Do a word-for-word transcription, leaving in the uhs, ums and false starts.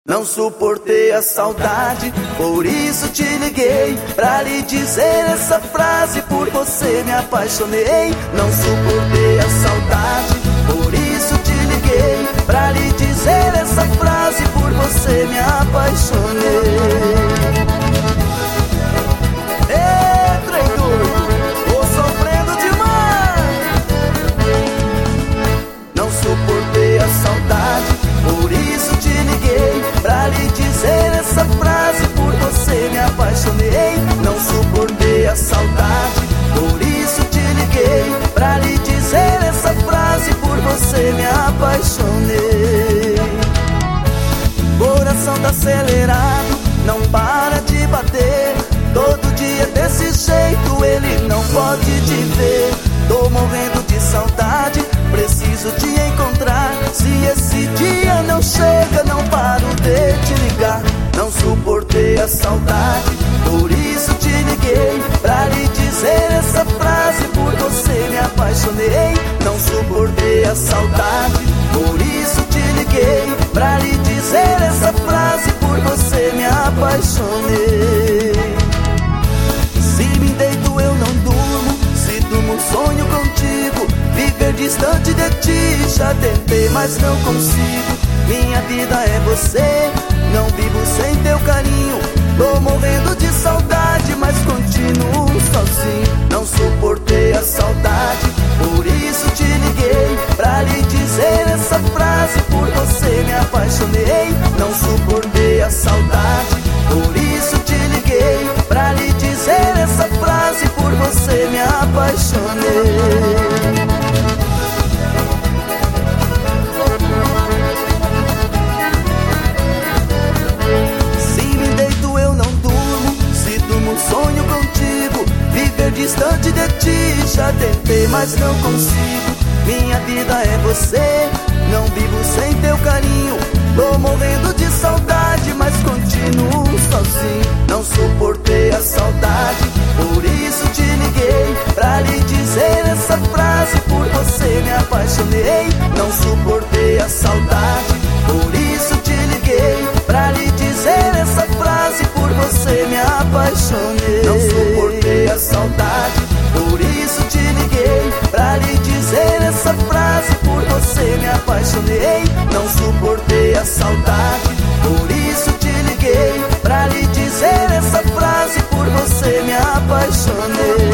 Não suportei a saudade, por isso te liguei pra lhe dizer essa frase, por você me apaixonei. Não suportei a saudade, por isso te liguei pra lhe dizer essa frase, por você me apaixonei. Ê, traidor, tô sofrendo demais. Não suportei a saudade, por isso te liguei pra lhe dizer essa frase, por você me apaixonei. Não suportei a saudade, por isso te liguei pra lhe dizer essa frase, por você me apaixonei. Coração tá acelerado, não para de bater. Todo dia desse jeito ele não pode te ver. Tô morrendo de saudade, preciso te encontrar. Se esse dia não chega, não paro de te ligar. Não suportei a saudade, por isso te liguei pra lhe dizer essa frase, por você me apaixonei. Não suportei a saudade, por isso te liguei pra lhe dizer essa frase, por você me apaixonei. Se me deito eu não durmo, se durmo sonho contigo. Viver distante de ti já tentei, mas não consigo. Minha vida é você, não vivo sem teu carinho. Tô morrendo de saudade, mas continuo sozinho. Não suportei a saudade, por isso te liguei pra lhe dizer essa frase, por você me apaixonei. Não suportei a saudade, por isso te liguei pra lhe dizer essa frase, por você me apaixonei. Sonho contigo, viver distante de ti já tentei, mas não consigo. Minha vida é você, não vivo sem teu carinho. Tô morrendo de saudade, mas continuo sozinho. Não suportei a saudade, por isso te liguei pra lhe dizer essa frase, por você me apaixonei. Não suportei a saudade, por isso te liguei pra lhe dizer essa frase, por você me apaixonei. Não suportei a saudade, por isso te liguei pra lhe dizer essa frase, por você me apaixonei. Não suportei a saudade, por isso te liguei pra lhe dizer essa frase, por você me apaixonei.